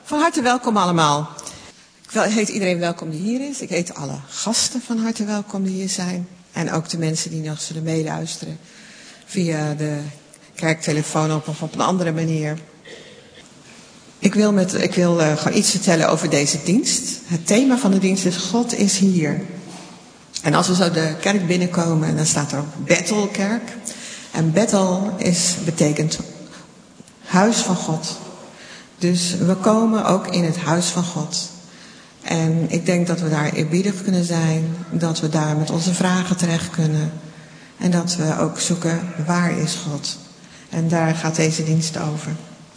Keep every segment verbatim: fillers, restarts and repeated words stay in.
Van harte welkom allemaal. Ik heet iedereen welkom die hier is. Ik heet alle gasten van harte welkom die hier zijn. En ook de mensen die nog zullen meeluisteren via de kerktelefoon op of op een andere manier. Ik wil, met, ik wil uh, gewoon iets vertellen over deze dienst. Het thema van de dienst is God is hier. En als we zo de kerk binnenkomen, dan staat er op Bethelkerk. En Bethel is, betekent huis van God. Dus we komen ook in het huis van God. En ik denk dat we daar eerbiedig kunnen zijn. Dat we daar met onze vragen terecht kunnen. En dat we ook zoeken, waar is God? En daar gaat deze dienst over.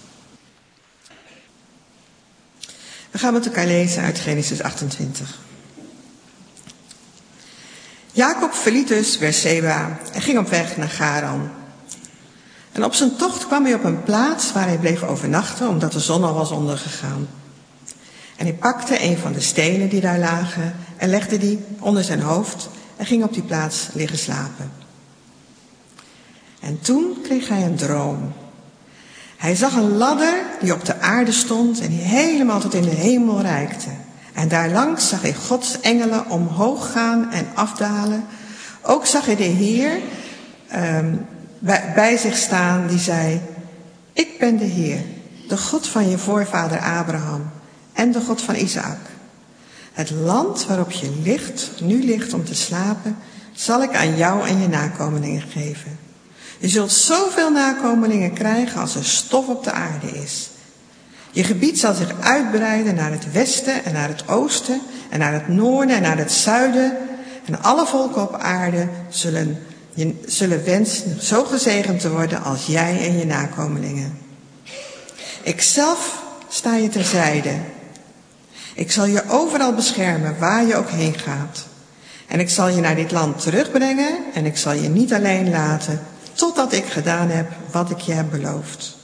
We gaan met elkaar lezen uit Genesis achtentwintig. Jacob verliet dus Beerseba en ging op weg naar Charan. En op zijn tocht kwam hij op een plaats waar hij bleef overnachten, omdat de zon al was ondergegaan. En hij pakte een van de stenen die daar lagen en legde die onder zijn hoofd en ging op die plaats liggen slapen. En toen kreeg hij een droom. Hij zag een ladder die op de aarde stond en die helemaal tot in de hemel reikte. En daarlangs zag hij Gods engelen omhoog gaan en afdalen. Ook zag hij de Heer um, bij, bij zich staan die zei: ik ben de Heer, de God van je voorvader Abraham en de God van Isaac. Het land waarop je ligt, nu ligt om te slapen, zal ik aan jou en je nakomelingen geven. Je zult zoveel nakomelingen krijgen als er stof op de aarde is. Je gebied zal zich uitbreiden naar het westen en naar het oosten en naar het noorden en naar het zuiden. En alle volken op aarde zullen, je, zullen wensen zo gezegend te worden als jij en je nakomelingen. Ikzelf sta je terzijde. Ik zal je overal beschermen waar je ook heen gaat. En ik zal je naar dit land terugbrengen en ik zal je niet alleen laten totdat ik gedaan heb wat ik je heb beloofd.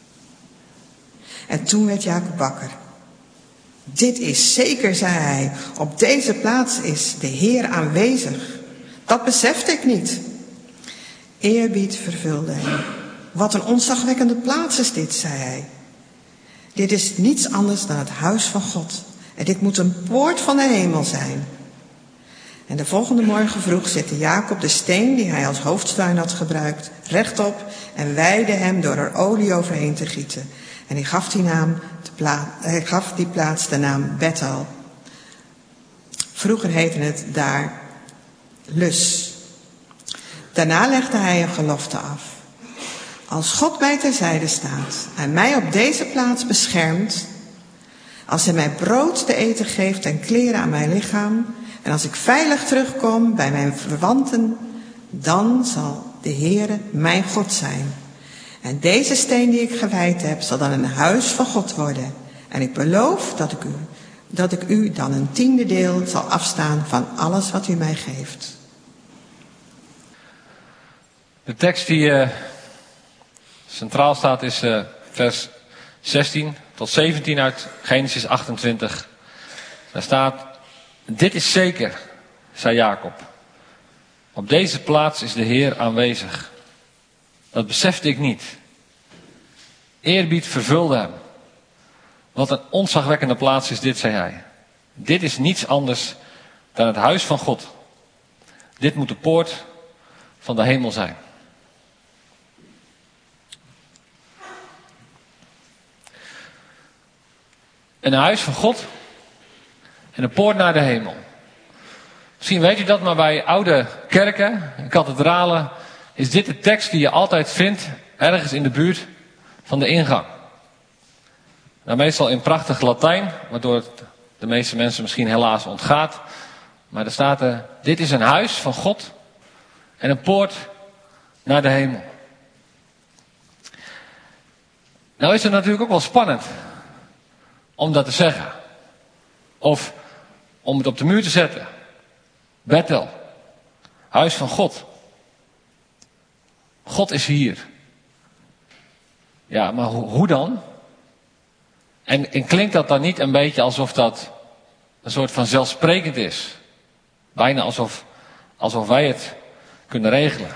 En toen werd Jacob wakker. Dit is zeker, zei hij, op deze plaats is de Heer aanwezig. Dat besefte ik niet. Eerbied vervulde hem. Wat een ontzagwekkende plaats is dit, zei hij. Dit is niets anders dan het huis van God. En dit moet een poort van de hemel zijn. En de volgende morgen vroeg zette Jacob de steen die hij als hoofdstuin had gebruikt rechtop en wijdde hem door er olie overheen te gieten. En hij gaf die, naam de pla- hij gaf die plaats de naam Bethel. Vroeger heette het daar Lus. Daarna legde hij een gelofte af. Als God mij terzijde staat en mij op deze plaats beschermt, als hij mij brood te eten geeft en kleren aan mijn lichaam, en als ik veilig terugkom bij mijn verwanten, dan zal de Heere mijn God zijn. En deze steen die ik gewijd heb, zal dan een huis van God worden. En ik beloof dat ik u, dat ik u dan een tiende deel zal afstaan van alles wat u mij geeft. De tekst die uh, centraal staat is uh, vers zestien tot zeventien uit Genesis achtentwintig. Daar staat: dit is zeker, zei Jacob. Op deze plaats is de Heer aanwezig. Dat besefte ik niet. Eerbied vervulde hem. Wat een ontzagwekkende plaats is dit, zei hij. Dit is niets anders dan het huis van God. Dit moet de poort van de hemel zijn. Een huis van God en een poort naar de hemel. Misschien weet u dat, maar bij oude kerken, kathedralen, is dit de tekst die je altijd vindt ergens in de buurt van de ingang. Nou, meestal in prachtig Latijn, waardoor het de meeste mensen misschien helaas ontgaat. Maar er staat er: dit is een huis van God en een poort naar de hemel. Nou is het natuurlijk ook wel spannend om dat te zeggen. Of om het op de muur te zetten. Bethel, huis van God. God is hier. Ja, maar ho- hoe dan? En, en klinkt dat dan niet een beetje alsof dat een soort van zelfsprekend is? Bijna alsof, alsof wij het kunnen regelen.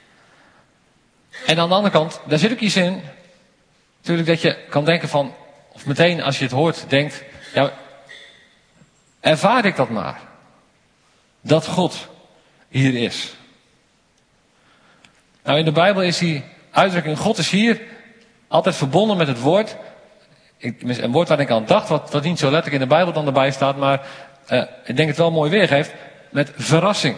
En aan de andere kant, daar zit ook iets in, natuurlijk, dat je kan denken van, of meteen als je het hoort denkt, ja, ervaar ik dat maar. Dat God hier is. Nou, in de Bijbel is die uitdrukking, God is hier, altijd verbonden met het woord. Ik, een woord waar ik aan dacht, wat, wat niet zo letterlijk in de Bijbel dan erbij staat, maar uh, ik denk het wel mooi weergeeft, met verrassing.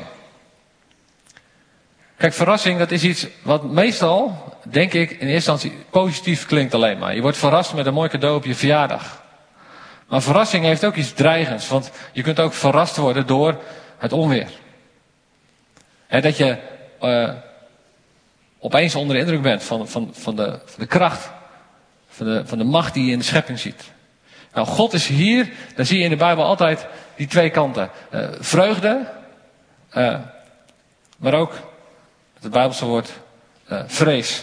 Kijk, verrassing, dat is iets wat meestal, denk ik, in eerste instantie positief klinkt alleen maar. Je wordt verrast met een mooi cadeau op je verjaardag. Maar verrassing heeft ook iets dreigends, want je kunt ook verrast worden door het onweer. He, dat je uh, opeens onder de indruk bent van, van, van, de, van de kracht, van de, van de macht die je in de schepping ziet. Nou, God is hier, dan zie je in de Bijbel altijd die twee kanten. Uh, vreugde, uh, maar ook het Bijbelse woord uh, vrees.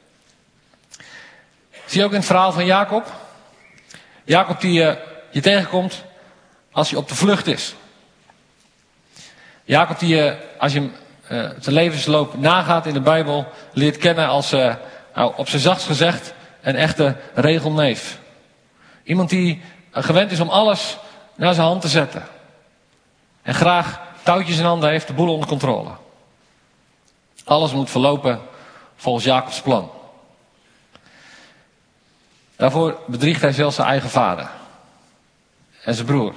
Zie je ook in het verhaal van Jacob. Jacob die uh, je tegenkomt als hij op de vlucht is. Jacob die je, uh, als je hem uh, zijn levensloop nagaat in de Bijbel, leert kennen als, uh, nou, op zijn zachtst gezegd, een echte regelneef. Iemand die uh, gewend is om alles naar zijn hand te zetten. En graag touwtjes in handen heeft, de boel onder controle. Alles moet verlopen volgens Jacobs plan. Daarvoor bedriegt hij zelfs zijn eigen vader. En zijn broer.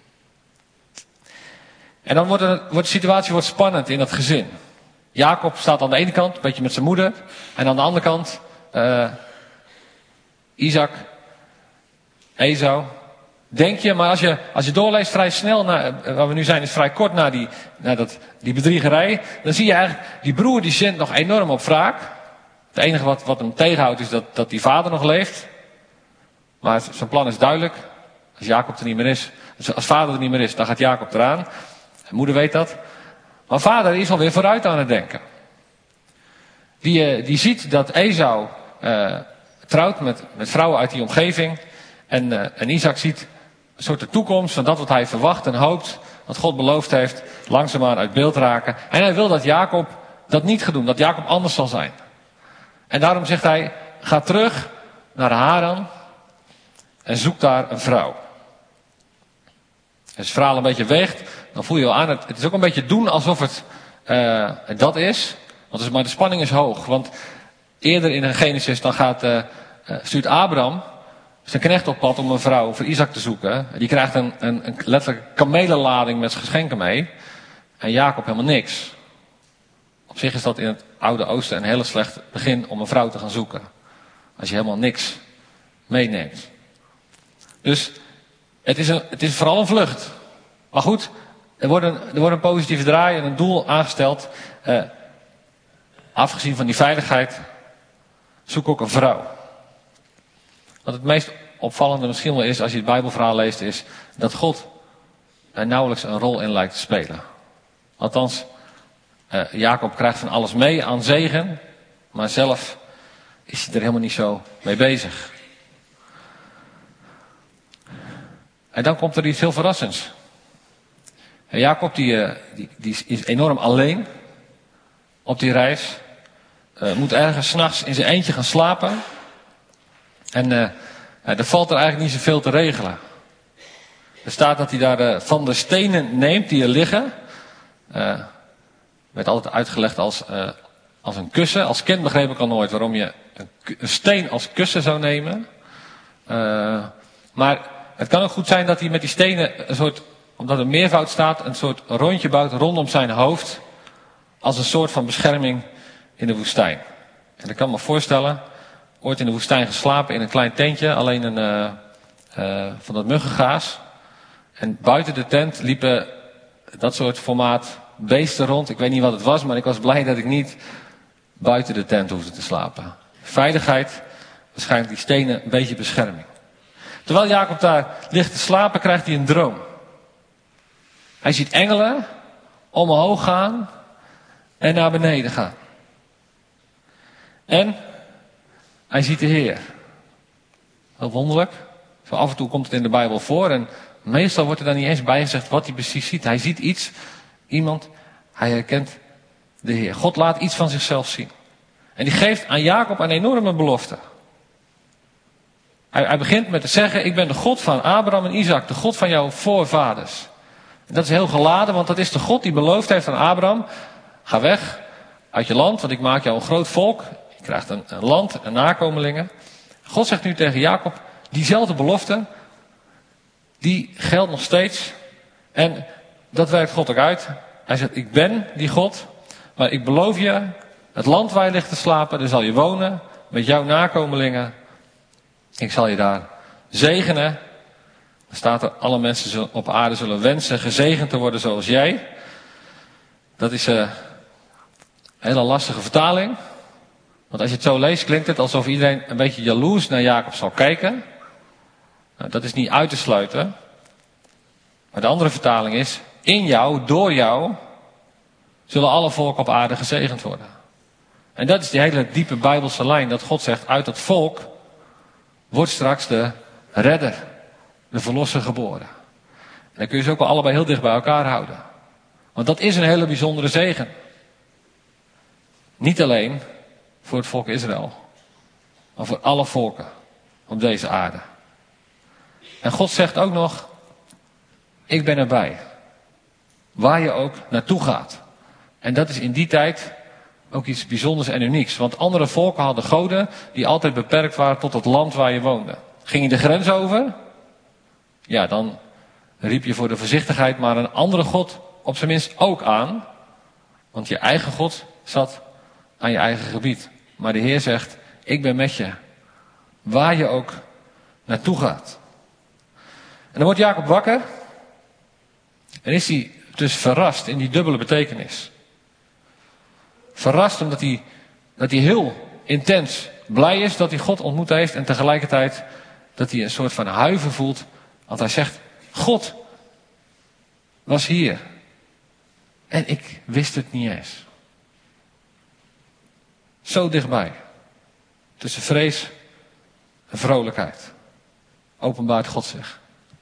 En dan wordt, er, wordt de situatie wordt spannend in dat gezin. Jacob staat aan de ene kant, een beetje met zijn moeder. En aan de andere kant, uh, Isaac, Esau. Denk je, maar als je, als je doorleest vrij snel, naar, waar we nu zijn is vrij kort na die, na dat, die bedriegerij. Dan zie je eigenlijk, die broer die zint nog enorm op wraak. Het enige wat, wat hem tegenhoudt is dat, dat die vader nog leeft. Maar zijn plan is duidelijk. Als Jacob er niet meer is, als vader er niet meer is, dan gaat Jacob eraan. En moeder weet dat. Maar vader is alweer vooruit aan het denken. Die, die ziet dat Esau uh, trouwt met, met vrouwen uit die omgeving. En, uh, en Isaac ziet een soort de toekomst van dat wat hij verwacht en hoopt, wat God beloofd heeft, langzaamaan uit beeld raken. En hij wil dat Jacob dat niet gaat doen, dat Jacob anders zal zijn. En daarom zegt hij, ga terug naar Haran en zoek daar een vrouw. Als het verhaal een beetje weegt, dan voel je wel aan, het, het is ook een beetje doen alsof het uh, dat is. Want het, maar de spanning is hoog, want eerder in Genesis dan gaat, uh, uh, stuurt Abraham zijn knecht op pad om een vrouw voor Isaac te zoeken. Die krijgt een, een, een letterlijk kamelenlading met geschenken mee. En Jacob helemaal niks. Op zich is dat in het Oude Oosten een hele slecht begin om een vrouw te gaan zoeken. Als je helemaal niks meeneemt. Dus het is, een, het is vooral een vlucht. Maar goed, er wordt een, er wordt een positieve draai en een doel aangesteld. Uh, afgezien van die veiligheid, zoek ook een vrouw. Wat het meest opvallende misschien wel is, als je het Bijbelverhaal leest, is dat God er nauwelijks een rol in lijkt te spelen. Althans, uh, Jacob krijgt van alles mee aan zegen, maar zelf is hij er helemaal niet zo mee bezig. En dan komt er iets heel verrassends. En Jacob die, uh, die, die is enorm alleen op die reis. Uh, moet ergens 's nachts in zijn eentje gaan slapen. En uh, er valt er eigenlijk niet zoveel te regelen. Er staat dat hij daar uh, van de stenen neemt die er liggen. Uh, werd altijd uitgelegd als, uh, als een kussen. Als kind begreep ik al nooit waarom je een, een steen als kussen zou nemen. Uh, maar het kan ook goed zijn dat hij met die stenen een soort, omdat er meervoud staat, een soort rondje bouwt rondom zijn hoofd. Als een soort van bescherming in de woestijn. En ik kan me voorstellen, ooit in de woestijn geslapen in een klein tentje, alleen een, uh, uh, van dat muggengaas. En buiten de tent liepen dat soort formaat beesten rond. Ik weet niet wat het was, maar ik was blij dat ik niet buiten de tent hoefde te slapen. Veiligheid, waarschijnlijk die stenen, een beetje bescherming. Terwijl Jacob daar ligt te slapen, krijgt hij een droom. Hij ziet engelen omhoog gaan en naar beneden gaan. En hij ziet de Heer. Heel wonderlijk. Zo af en toe komt het in de Bijbel voor. En meestal wordt er dan niet eens bij gezegd wat hij precies ziet. Hij ziet iets, iemand, hij herkent de Heer. God laat iets van zichzelf zien. En die geeft aan Jacob een enorme belofte. Hij, hij begint met te zeggen, ik ben de God van Abraham en Isaac, de God van jouw voorvaders. En dat is heel geladen, want dat is de God die beloofd heeft aan Abraham, ga weg uit je land, want ik maak jou een groot volk. Je krijgt een, een land en nakomelingen. God zegt nu tegen Jacob, diezelfde belofte, die geldt nog steeds. En dat werkt God ook uit. Hij zegt, ik ben die God, maar ik beloof je, het land waar je ligt te slapen, daar zal je wonen, met jouw nakomelingen. Ik zal je daar zegenen. Er staat er, alle mensen op aarde zullen wensen gezegend te worden zoals jij. Dat is uh, een hele lastige vertaling. Want als je het zo leest, klinkt het alsof iedereen een beetje jaloers naar Jacob zal kijken. Nou, dat is niet uit te sluiten. Maar de andere vertaling is, in jou, door jou, zullen alle volken op aarde gezegend worden. En dat is die hele diepe Bijbelse lijn, dat God zegt, uit dat volk wordt straks de redder, de verlosser geboren. En dan kun je ze ook wel allebei heel dicht bij elkaar houden. Want dat is een hele bijzondere zegen. Niet alleen voor het volk Israël, maar voor alle volken op deze aarde. En God zegt ook nog, ik ben erbij. Waar je ook naartoe gaat. En dat is in die tijd ook iets bijzonders en unieks. Want andere volken hadden goden die altijd beperkt waren tot het land waar je woonde. Ging je de grens over? Ja, dan riep je voor de voorzichtigheid maar een andere God op zijn minst ook aan. Want je eigen God zat aan je eigen gebied. Maar de Heer zegt, ik ben met je. Waar je ook naartoe gaat. En dan wordt Jacob wakker. En is hij dus verrast in die dubbele betekenis. Verrast omdat hij, dat hij heel intens blij is dat hij God ontmoet heeft. En tegelijkertijd dat hij een soort van huiver voelt. Want hij zegt, God was hier. En ik wist het niet eens. Zo dichtbij. Tussen vrees en vrolijkheid. Openbaart God zich.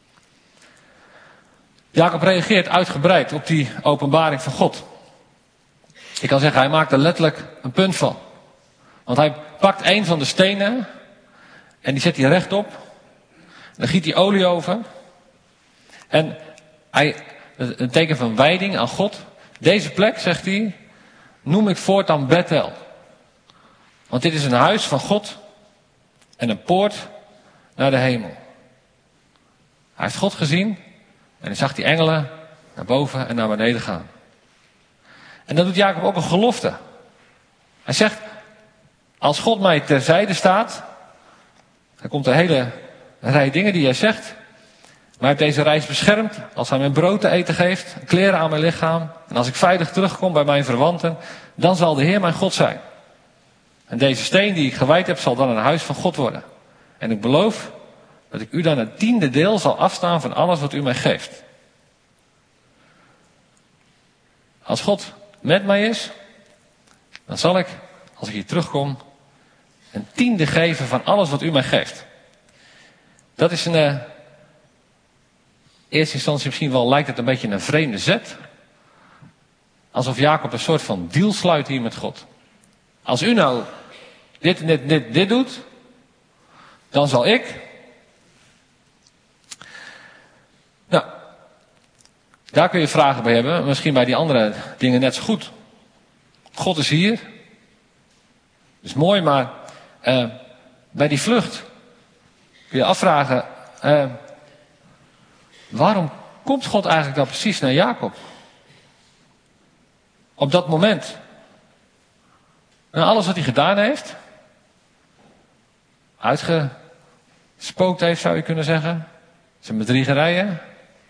Jacob reageert uitgebreid op die openbaring van God. Ik kan zeggen, hij maakt er letterlijk een punt van. Want hij pakt een van de stenen en die zet hij rechtop. Dan giet hij olie over. En hij, een teken van wijding aan God. Deze plek, zegt hij, noem ik voortaan Bethel. Want dit is een huis van God en een poort naar de hemel. Hij heeft God gezien en hij zag die engelen naar boven en naar beneden gaan. En dan doet Jacob ook een gelofte. Hij zegt, als God mij terzijde staat, dan komt een hele rij dingen die hij zegt. Maar hij heeft deze reis beschermd, als hij mijn brood te eten geeft, kleren aan mijn lichaam. En als ik veilig terugkom bij mijn verwanten, dan zal de Heer mijn God zijn. En deze steen die ik gewijd heb, zal dan een huis van God worden. En ik beloof dat ik u dan het tiende deel zal afstaan van alles wat u mij geeft. Als God met mij is, dan zal ik, als ik hier terugkom, een tiende geven van alles wat u mij geeft. Dat is een, uh, eerste instantie misschien wel lijkt het een beetje een vreemde zet. Alsof Jacob een soort van deal sluit hier met God. Als u nou dit en dit, dit, dit doet, dan zal ik. Nou, daar kun je vragen bij hebben. Misschien bij die andere dingen net zo goed. God is hier. Dat is mooi, maar uh, bij die vlucht kun je afvragen. Uh, waarom komt God eigenlijk dan precies naar Jacob? Op dat moment. En alles wat hij gedaan heeft. Uitgespookt heeft, zou je kunnen zeggen. Zijn bedriegerijen.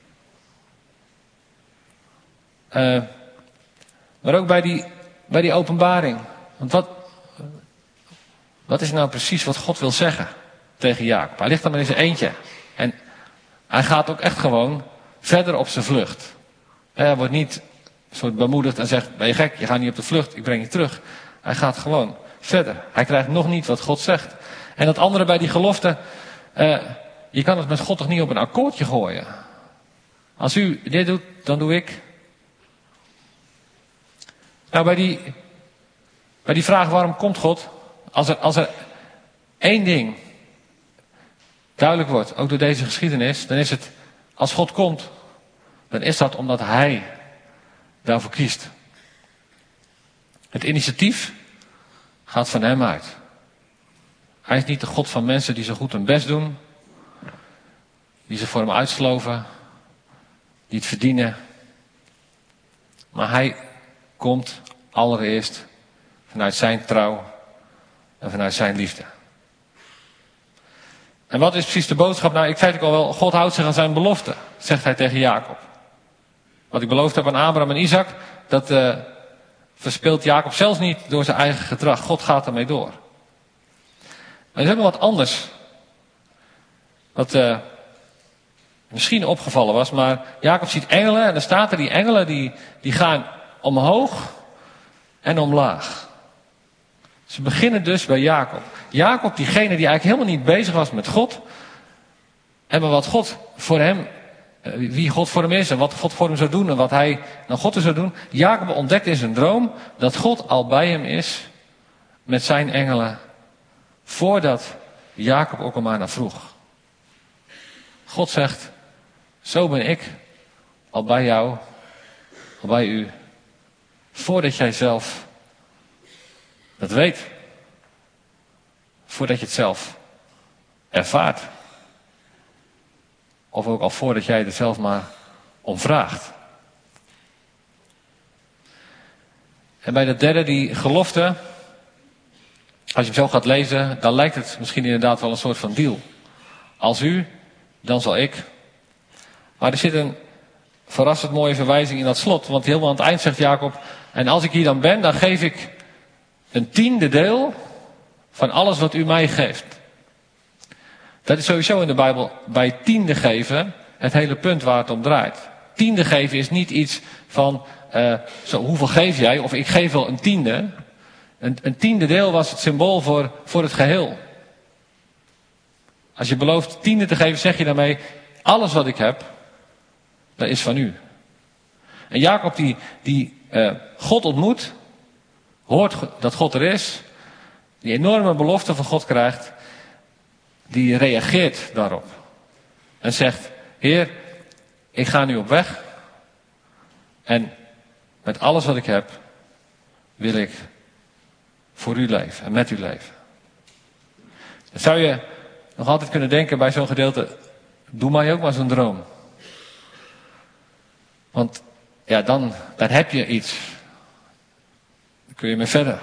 Uh, maar ook bij die, bij die openbaring. Want wat, wat is nou precies wat God wil zeggen tegen Jacob? Hij ligt dan maar in zijn eentje. En hij gaat ook echt gewoon verder op zijn vlucht. Hij wordt niet soort bemoedigd en zegt, ben je gek, je gaat niet op de vlucht, ik breng je terug. Hij gaat gewoon verder. Hij krijgt nog niet wat God zegt. En dat andere bij die gelofte, uh, je kan het met God toch niet op een akkoordje gooien. Als u dit doet, dan doe ik. Nou, bij die, bij die vraag waarom komt God, als er, als er één ding duidelijk wordt, ook door deze geschiedenis, dan is het, als God komt, dan is dat omdat hij daarvoor kiest. Het initiatief gaat van hem uit. Hij is niet de God van mensen die zo goed hun best doen, die zich voor hem uitsloven, die het verdienen. Maar hij komt allereerst vanuit zijn trouw en vanuit zijn liefde. En wat is precies de boodschap? Nou, ik zei het ook al wel, God houdt zich aan zijn belofte, zegt hij tegen Jacob. Wat ik beloofd heb aan Abraham en Isaac, dat uh, verspeelt Jacob zelfs niet door zijn eigen gedrag. God gaat ermee door. Maar er is ook nog wat anders. Wat uh, misschien opgevallen was, maar Jacob ziet engelen en er staat er, die engelen die, die gaan omhoog en omlaag. Ze beginnen dus bij Jacob. Jacob, diegene die eigenlijk helemaal niet bezig was met God. En maar wat God voor hem, wie God voor hem is en wat God voor hem zou doen en wat hij naar God zou doen. Jacob ontdekt in zijn droom dat God al bij hem is met zijn engelen. Voordat Jacob ook al maar naar vroeg. God zegt, zo ben ik al bij jou, al bij u. Voordat jij zelf dat weet. Voordat je het zelf ervaart. Of ook al voordat jij er zelf maar om vraagt. En bij de derde, die gelofte. Als je hem zo gaat lezen, dan lijkt het misschien inderdaad wel een soort van deal. Als u, dan zal ik. Maar er zit een verrassend mooie verwijzing in dat slot. Want helemaal aan het eind zegt Jacob, en als ik hier dan ben, dan geef ik een tiende deel van alles wat u mij geeft. Dat is sowieso in de Bijbel bij tiende geven het hele punt waar het om draait. Tiende geven is niet iets van, uh, zo, hoeveel geef jij? Of ik geef wel een tiende. Een, een tiende deel was het symbool voor, voor het geheel. Als je belooft tiende te geven, zeg je daarmee, alles wat ik heb, dat is van u. En Jacob die, die uh, God ontmoet, hoort dat God er is, die enorme belofte van God krijgt, die reageert daarop. En zegt, Heer, ik ga nu op weg. En met alles wat ik heb, wil ik voor u leven en met u leven. Dan zou je nog altijd kunnen denken bij zo'n gedeelte, doe mij ook maar zo'n droom. Want ja, dan, dan heb je iets. Dan kun je mee verder.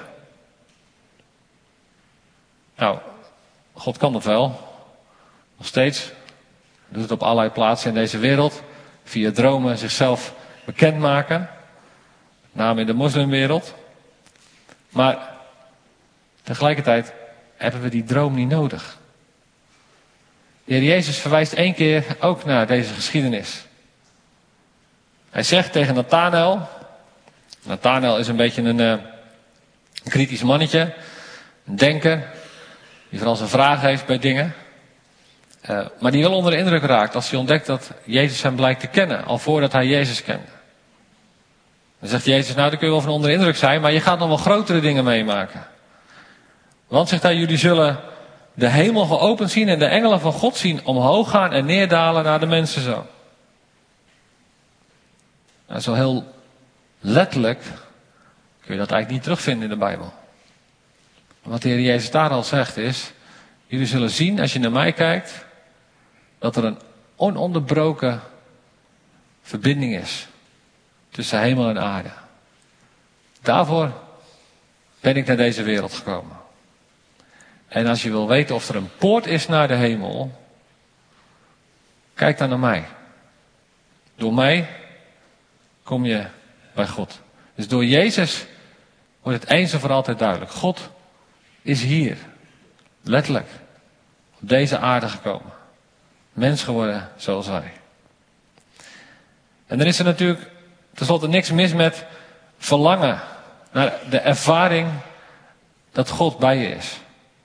Nou, God kan dat wel. Nog steeds. Hij doet het op allerlei plaatsen in deze wereld. Via dromen zichzelf bekendmaken. Met name in de moslimwereld. Maar tegelijkertijd hebben we die droom niet nodig. De Heer Jezus verwijst één keer ook naar deze geschiedenis. Hij zegt tegen Nathanael. Nathanael is een beetje een, uh, een kritisch mannetje. Een denker. Die vooral zijn vragen heeft bij dingen. Uh, maar die wel onder de indruk raakt als hij ontdekt dat Jezus hem blijkt te kennen. Al voordat hij Jezus kende. Dan zegt Jezus, nou dan kun je wel van onder de indruk zijn. Maar je gaat nog wel grotere dingen meemaken. Want zegt hij, jullie zullen de hemel geopend zien en de engelen van God zien omhoog gaan en neerdalen naar de mensenzoon. Nou, zo heel letterlijk kun je dat eigenlijk niet terugvinden in de Bijbel. Wat de Heer Jezus daar al zegt is, jullie zullen zien als je naar mij kijkt, dat er een ononderbroken verbinding is tussen hemel en aarde. Daarvoor ben ik naar deze wereld gekomen. En als je wil weten of er een poort is naar de hemel, kijk dan naar mij. Door mij kom je bij God. Dus door Jezus wordt het eens en voor altijd duidelijk. God is hier, letterlijk, op deze aarde gekomen. Mens geworden zoals wij. En dan is er natuurlijk tenslotte niks mis met verlangen naar de ervaring dat God bij je is.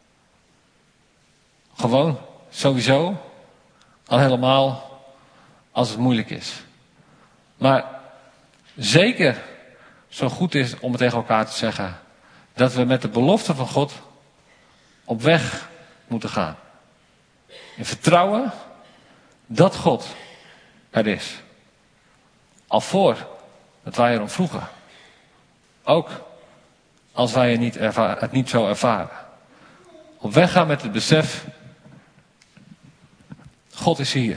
Gewoon, sowieso, al helemaal als het moeilijk is. Maar zeker zo goed is om het tegen elkaar te zeggen dat we met de belofte van God op weg moeten gaan. In vertrouwen dat God er is. Al voor dat wij erom vroegen. Ook als wij het niet, erva- het niet zo ervaren. Op weg gaan met het besef, God is hier.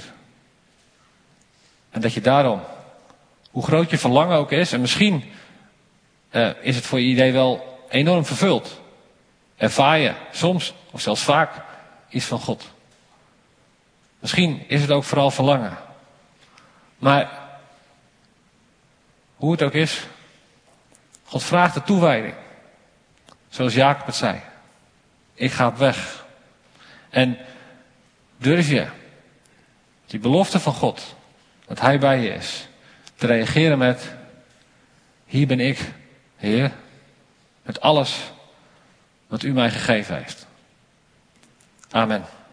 En dat je daarom, hoe groot je verlangen ook is, en misschien uh, is het voor je idee wel enorm vervuld. Ervaar je soms, of zelfs vaak, iets van God. Misschien is het ook vooral verlangen. Maar hoe het ook is, God vraagt de toewijding. Zoals Jacob het zei. Ik ga op weg. En durf je die belofte van God, dat Hij bij je is, te reageren met: hier ben ik, Heer, met alles wat U mij gegeven heeft. Amen.